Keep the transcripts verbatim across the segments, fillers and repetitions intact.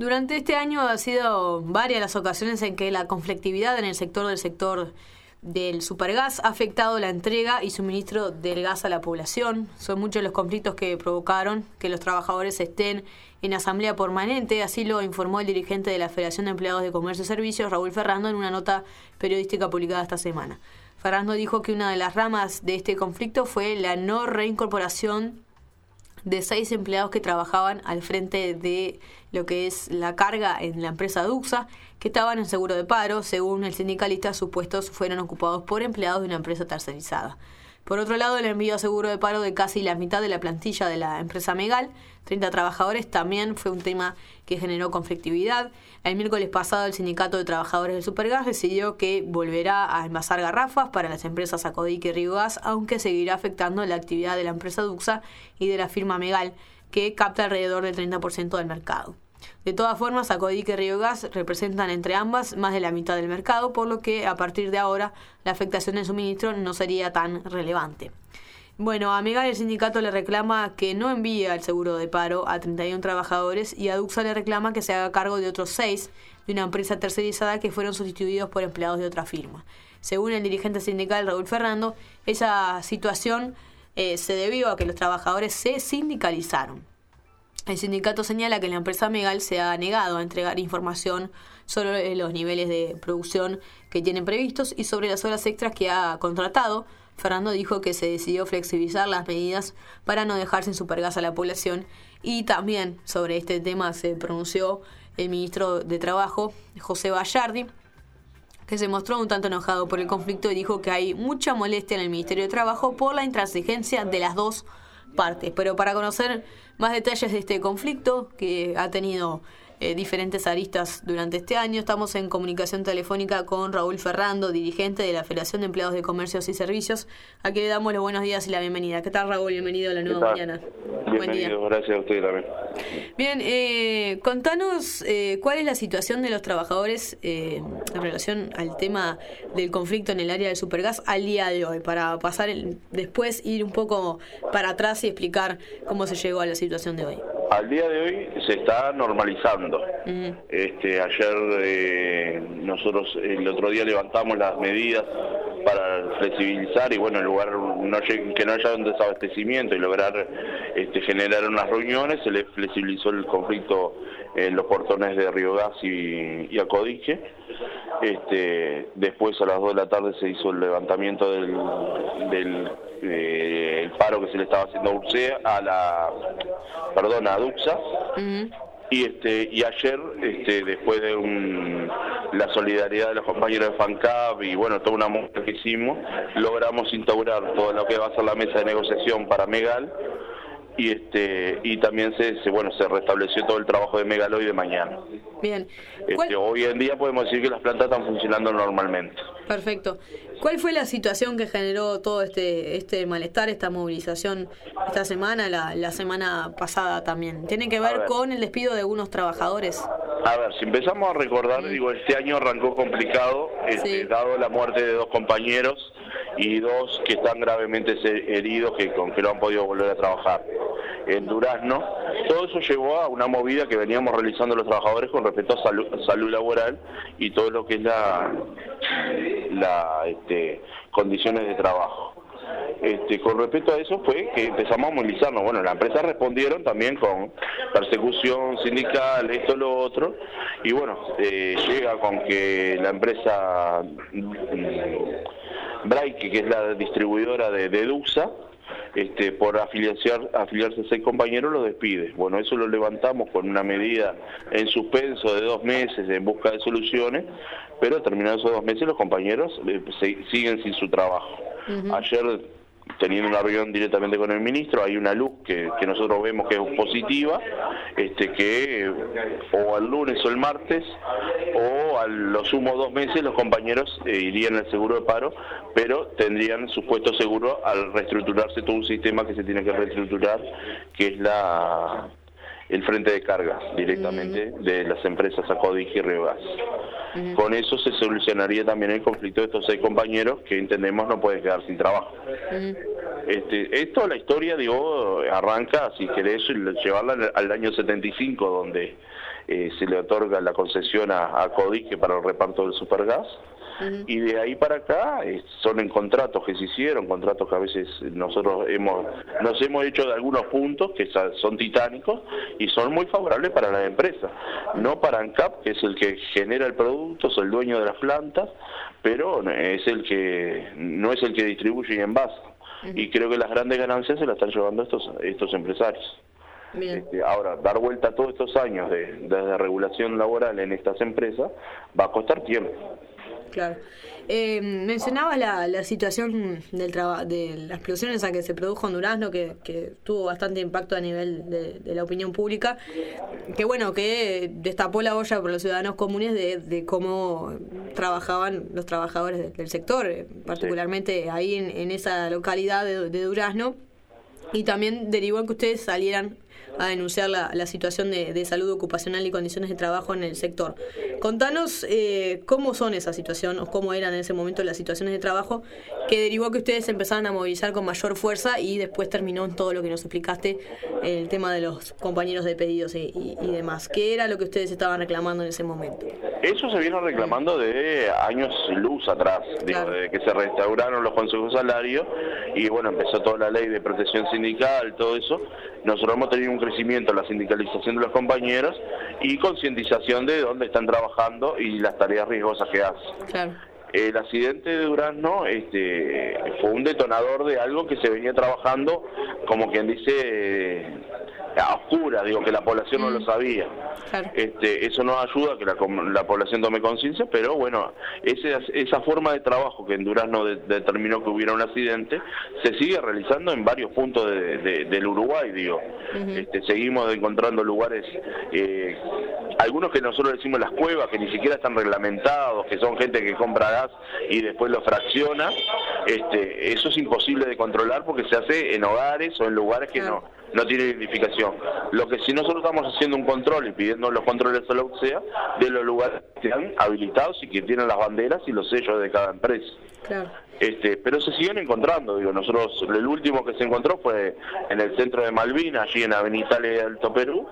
Durante este año ha sido varias las ocasiones en que la conflictividad en el sector del sector del supergas ha afectado la entrega y suministro del gas a la población. Son muchos los conflictos que provocaron que los trabajadores estén en asamblea permanente, así lo informó el dirigente de la Federación de Empleados de Comercio y Servicios, Raúl Ferrando, en una nota periodística publicada esta semana. Ferrando dijo que una de las ramas de este conflicto fue la no reincorporación de seis empleados que trabajaban al frente de lo que es la carga en la empresa Duxa, que estaban en seguro de paro. Según el sindicalista, sus puestos fueron ocupados por empleados de una empresa tercerizada. Por otro lado, el envío a seguro de paro de casi la mitad de la plantilla de la empresa Megal, treinta trabajadores, también fue un tema que generó conflictividad. El miércoles pasado, el Sindicato de Trabajadores del Supergas decidió que volverá a envasar garrafas para las empresas Acodic y Riogas, aunque seguirá afectando la actividad de la empresa Duxa y de la firma Megal, que capta alrededor del treinta por ciento del mercado. De todas formas, Acodic y Riogas representan entre ambas más de la mitad del mercado, por lo que a partir de ahora la afectación del suministro no sería tan relevante. Bueno, a Megal el sindicato le reclama que no envíe al seguro de paro a treinta y uno trabajadores y a Duxa le reclama que se haga cargo de otros seis de una empresa tercerizada que fueron sustituidos por empleados de otra firma. Según el dirigente sindical Raúl Ferrando, esa situación eh, se debió a que los trabajadores se sindicalizaron. El sindicato señala que la empresa Megal se ha negado a entregar información sobre los niveles de producción que tienen previstos y sobre las horas extras que ha contratado. Ferrando dijo que se decidió flexibilizar las medidas para no dejar sin supergas a la población, y también sobre este tema se pronunció el ministro de Trabajo, José Bayardi, que se mostró un tanto enojado por el conflicto y dijo que hay mucha molestia en el Ministerio de Trabajo por la intransigencia de las dos partes. Pero para conocer más detalles de este conflicto, que ha tenido eh, diferentes aristas durante este año, estamos en comunicación telefónica con Raúl Ferrando, dirigente de la Federación de Empleados de Comercios y Servicios, a quien le damos los buenos días y la bienvenida. ¿Qué tal, Raúl? Bienvenido a la nueva mañana. Buen día. Gracias a usted también. Bien, eh, contanos eh, cuál es la situación de los trabajadores eh, en relación al tema del conflicto en el área del supergas al día de hoy, para pasar el, después ir un poco para atrás y explicar cómo se llegó a la situación de hoy. Al día de hoy se está normalizando. Uh-huh. Este, ayer eh, nosotros el otro día levantamos las medidas para flexibilizar y bueno, en lugar no, que no haya un desabastecimiento y lograr este, generar unas reuniones, se le flexibilizó el conflicto en los portones de Riogas y, y Acodic. Este, después a las dos de la tarde se hizo el levantamiento del, del eh, el paro que se le estaba haciendo a Ursea, a la perdón, a Duxa. Uh-huh. Y este y ayer, este, después de un, la solidaridad de los compañeros de FANCAP y bueno, toda una muestra que hicimos, logramos instaurar todo lo que va a ser la mesa de negociación para Megal y este y también se, se bueno se restableció todo el trabajo de Megal hoy de mañana. Bien. Este, hoy en día podemos decir que las plantas están funcionando normalmente. Perfecto. ¿Cuál fue la situación que generó todo este este malestar, esta movilización esta semana, la, la semana pasada también? ¿Tiene que ver, ver con el despido de algunos trabajadores? A ver, si empezamos a recordar, mm. digo, este año arrancó complicado, este, sí. dado la muerte de dos compañeros y dos que están gravemente heridos, que con que no han podido volver a trabajar en Durazno. Todo eso llevó a una movida que veníamos realizando los trabajadores con respecto a salud, salud laboral y todo lo que es la, la este, condiciones de trabajo. Este, con respecto a eso fue que empezamos a movilizarnos. Bueno, las empresas respondieron también con persecución sindical, esto, lo otro, y bueno, eh, llega con que la empresa Braike, que es la distribuidora de, de Duxa, Este, por afiliar, afiliarse a seis compañeros, lo despide. Bueno, eso lo levantamos con una medida en suspenso de dos meses en busca de soluciones, pero terminados esos dos meses los compañeros eh, se, siguen sin su trabajo. Uh-huh. Ayer, teniendo una reunión directamente con el ministro, hay una luz que, que nosotros vemos que es positiva, este, que eh, o el lunes o el martes o a lo sumo dos meses los compañeros eh, irían al seguro de paro, pero tendrían su puesto seguro al reestructurarse todo un sistema que se tiene que reestructurar, que es la el frente de carga directamente uh-huh. de las empresas Acodic y Riogas. Uh-huh. Con eso se solucionaría también el conflicto de estos seis compañeros que entendemos no pueden quedar sin trabajo. Uh-huh. Este, esto, la historia, digo, arranca, si querés, llevarla al, al año setenta y cinco, donde eh, se le otorga la concesión a, a Codique para el reparto del Supergas. Uh-huh. Y de ahí para acá eh, son en contratos que se hicieron, contratos que a veces nosotros hemos nos hemos hecho de algunos puntos que son titánicos y son muy favorables para la empresa, no para ANCAP, que es el que genera el producto, es el dueño de las plantas, pero es el que no es el que distribuye y envasa. Uh-huh. Y creo que las grandes ganancias se las están llevando estos estos empresarios. Este, ahora, dar vuelta a todos estos años de, de regulación laboral en estas empresas va a costar tiempo. Claro. Eh, mencionabas la, la situación del traba, de la explosión esa que se produjo en Durazno, que, que tuvo bastante impacto a nivel de, de la opinión pública, que bueno, que destapó la olla por los ciudadanos comunes de, de cómo trabajaban los trabajadores de, del sector, particularmente sí. ahí en, en esa localidad de, de Durazno, y también derivó en que ustedes salieran a denunciar la, la situación de, de salud ocupacional y condiciones de trabajo en el sector. Contanos eh, cómo son esa situación, o cómo eran en ese momento las situaciones de trabajo, que derivó a que ustedes empezaran a movilizar con mayor fuerza y después terminó en todo lo que nos explicaste, el tema de los compañeros de pedidos y, y, y demás. ¿Qué era lo que ustedes estaban reclamando en ese momento? Eso se vino reclamando de años luz atrás, digo, claro. Desde que se restauraron los consejos salarios y bueno, empezó toda la ley de protección sindical, todo eso. Nosotros hemos tenido un crecimiento en la sindicalización de los compañeros y concientización de dónde están trabajando y las tareas riesgosas que hacen. Claro. El accidente de Durazno este, fue un detonador de algo que se venía trabajando, como quien dice, a oscuras, digo, que la población mm. no lo sabía. Claro. Este, eso nos ayuda a que la, la población tome conciencia, pero bueno, ese, esa forma de trabajo que en Durazno de, determinó que hubiera un accidente, se sigue realizando en varios puntos de, de, del Uruguay, digo. Uh-huh. Este, seguimos encontrando lugares, eh, algunos que nosotros decimos las cuevas, que ni siquiera están reglamentados, que son gente que compra gas y después lo fracciona. Este, eso es imposible de controlar porque se hace en hogares o en lugares que claro. no no tiene identificación. Lo que si nosotros estamos haciendo un control y pidiendo los controles a la U C E A de los lugares que están habilitados y que tienen las banderas y los sellos de cada empresa. Claro. Este, pero se siguen encontrando, digo, nosotros, el último que se encontró fue en el centro de Malvinas, allí en Avenida Italia de Alto Perú,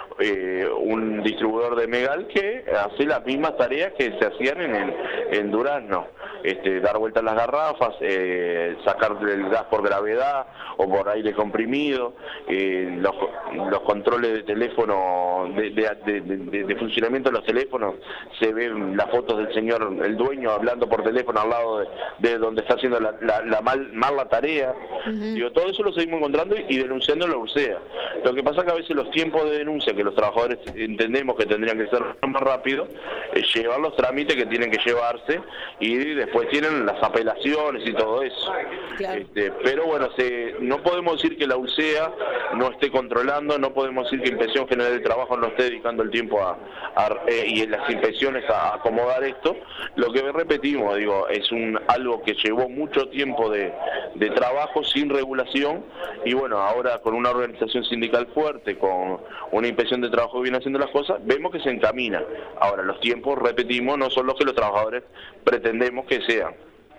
eh, un distribuidor de Megal que hace las mismas tareas que se hacían en, el, en Durazno. Este, dar vueltas las garrafas, eh, sacar el gas por gravedad o por aire comprimido, eh, los, los controles de teléfono, de, de, de, de, de funcionamiento de los teléfonos, se ven las fotos del señor, el dueño, hablando por teléfono al lado de, de donde está haciendo la, la, la mal, mal la tarea. Uh-huh. Digo, todo eso lo seguimos encontrando y, y denunciando en la U C E A. Lo que pasa es que a veces los tiempos de denuncia, que los trabajadores entendemos que tendrían que ser más rápidos, eh, llevar los trámites que tienen que llevarse y después pues tienen las apelaciones y todo eso. Claro. Este, pero bueno, se, no podemos decir que la U C E A no esté controlando, no podemos decir que Inspección General del Trabajo no esté dedicando el tiempo a, a eh, y en las inspecciones a, a acomodar esto. Lo que repetimos, digo, es un algo que llevó mucho tiempo de, de trabajo sin regulación y bueno, ahora con una organización sindical fuerte, con una inspección de trabajo que viene haciendo las cosas, vemos que se encamina. Ahora, los tiempos, repetimos, no son los que los trabajadores pretendemos que sean.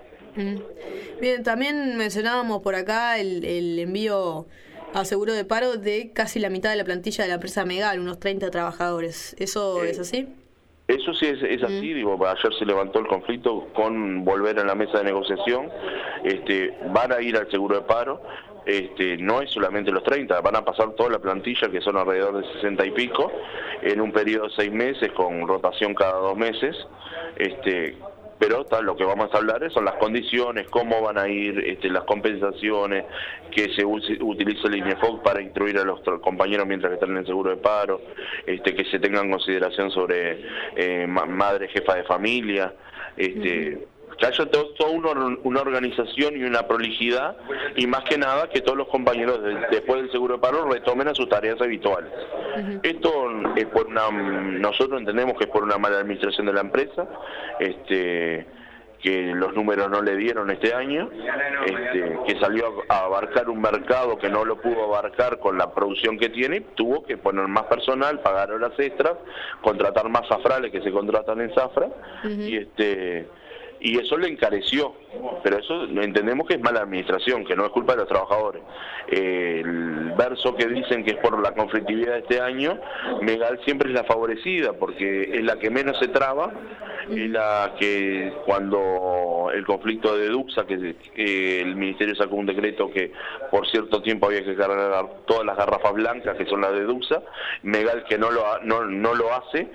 Bien, también mencionábamos por acá el, el envío a seguro de paro de casi la mitad de la plantilla de la empresa Megal, unos treinta trabajadores. ¿Eso eh, es así? Eso sí es, es así, mm. digo, ayer se levantó el conflicto con volver a la mesa de negociación, este, van a ir al seguro de paro. Este, no es solamente los treinta, van a pasar toda la plantilla, que son alrededor de sesenta y pico, en un periodo de seis meses, con rotación cada dos meses, este pero tal, lo que vamos a hablar son las condiciones, cómo van a ir este, las compensaciones, que se utilice el INEFOC para instruir a los compañeros mientras que están en el seguro de paro, este, que se tenga en consideración sobre eh, madre jefa de familia, este, uh-huh. que haya todo, toda una, una organización y una prolijidad, y más que nada que todos los compañeros de, después del seguro de paro retomen a sus tareas habituales. Uh-huh. Esto es por una, nosotros entendemos que es por una mala administración de la empresa, este, que los números no le dieron este año, este, que salió a abarcar un mercado que no lo pudo abarcar con la producción que tiene, tuvo que poner más personal, pagar horas extras, contratar más zafrales que se contratan en Zafra, uh-huh. y este y eso le encareció, pero eso entendemos que es mala administración, que no es culpa de los trabajadores. Eh, el verso que dicen que es por la conflictividad de este año, Megal siempre es la favorecida, porque es la que menos se traba, es la que cuando el conflicto de Duxa, que eh, el Ministerio sacó un decreto que por cierto tiempo había que cargar todas las garrafas blancas, que son las de Duxa, Megal, que no lo, no, no lo hace,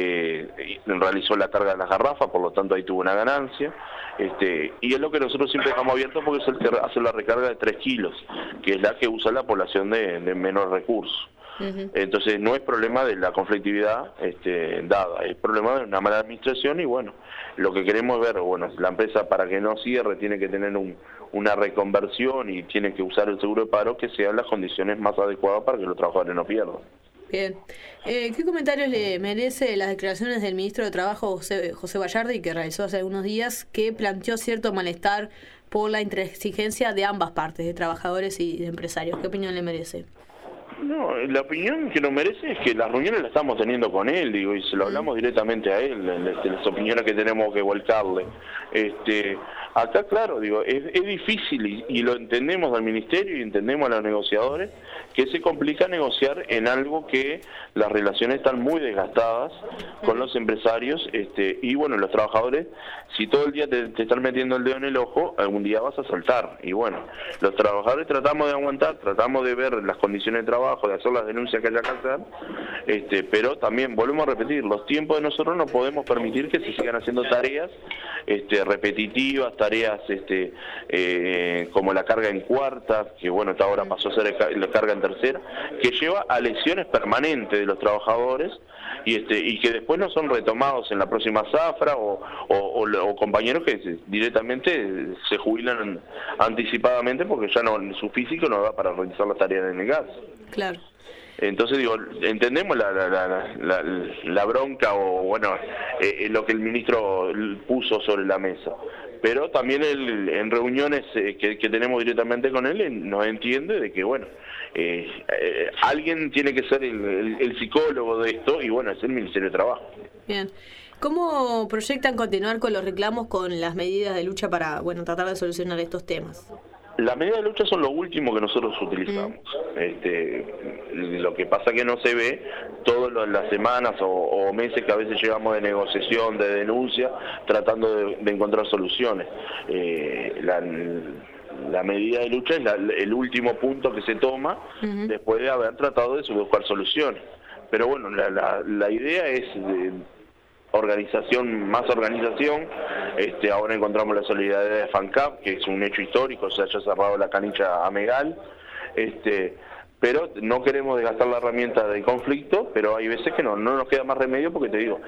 eh, realizó la carga de las garrafas, por lo tanto ahí tuvo una ganancia. Este, y es lo que nosotros siempre dejamos abierto, porque es el que hace la recarga de tres kilos, que es la que usa la población de, de menor recursos. Uh-huh. Entonces no es problema de la conflictividad este, dada, es problema de una mala administración. Y bueno, lo que queremos ver, bueno, la empresa, para que no cierre, tiene que tener un, una reconversión y tiene que usar el seguro de paro, que sean las condiciones más adecuadas para que los trabajadores no pierdan. Bien. Eh, ¿Qué comentarios le merece las declaraciones del ministro de Trabajo, José, José Bayardi, que realizó hace algunos días, que planteó cierto malestar por la intransigencia de ambas partes, de trabajadores y de empresarios? ¿Qué opinión le merece? No, la opinión que nos merece es que las reuniones las estamos teniendo con él, digo, y se lo hablamos directamente a él, este, las opiniones que tenemos que volcarle. Este, acá, claro, digo, es, es difícil y, y lo entendemos al ministerio y entendemos a los negociadores, que se complica negociar en algo que las relaciones están muy desgastadas con los empresarios, este, y bueno, los trabajadores, si todo el día te, te están metiendo el dedo en el ojo, algún día vas a saltar. Y bueno, los trabajadores tratamos de aguantar, tratamos de ver las condiciones de trabajo, de hacer las denuncias que haya que hacer, este, pero también, volvemos a repetir, los tiempos de nosotros no podemos permitir que se sigan haciendo tareas este, repetitivas, tareas este, eh, como la carga en cuarta, que bueno, hasta ahora pasó a ser la carga en tercera, que lleva a lesiones permanentes de los trabajadores y este y que después no son retomados en la próxima zafra o, o, o, o compañeros que directamente se jubilan anticipadamente porque ya no su físico no da para realizar las tareas en el gas. Claro. Entonces digo, entendemos la, la, la, la, la bronca o bueno eh, lo que el ministro puso sobre la mesa, pero también él, en reuniones eh, que, que tenemos directamente con él, él nos entiende de que bueno, eh, eh, alguien tiene que ser el, el, el psicólogo de esto y bueno, es el Ministerio de Trabajo. Bien. ¿Cómo proyectan continuar con los reclamos, con las medidas de lucha para bueno tratar de solucionar estos temas? Las medidas de lucha son lo último que nosotros utilizamos. Mm. Este, lo que pasa que no se ve todas las semanas o, o meses que a veces llevamos de negociación, de denuncia, tratando de, de encontrar soluciones. Eh, la, la medida de lucha es la, el último punto que se toma uh-huh. después de haber tratado de buscar soluciones. Pero bueno, la, la, la idea es... de, organización, más organización. Este, ahora encontramos la solidaridad de FANCAP, que es un hecho histórico, se haya cerrado la canilla a Megal, este, pero no queremos desgastar la herramienta del conflicto, pero hay veces que no, no nos queda más remedio porque te digo,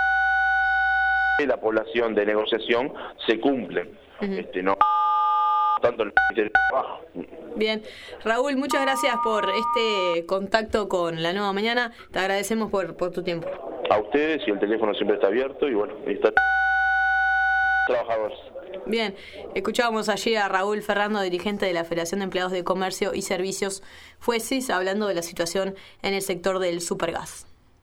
la población de negociación se cumple, uh-huh. este, no tanto el Ministerio de Trabajo. Bien, Raúl, muchas gracias por este contacto con La Nueva Mañana, te agradecemos por, por tu tiempo. A ustedes, y el teléfono siempre está abierto, y bueno, está trabajadores. Bien, escuchábamos allí a Raúl Ferrando, dirigente de la Federación de Empleados de Comercio y Servicios, FUESIS, hablando de la situación en el sector del supergas.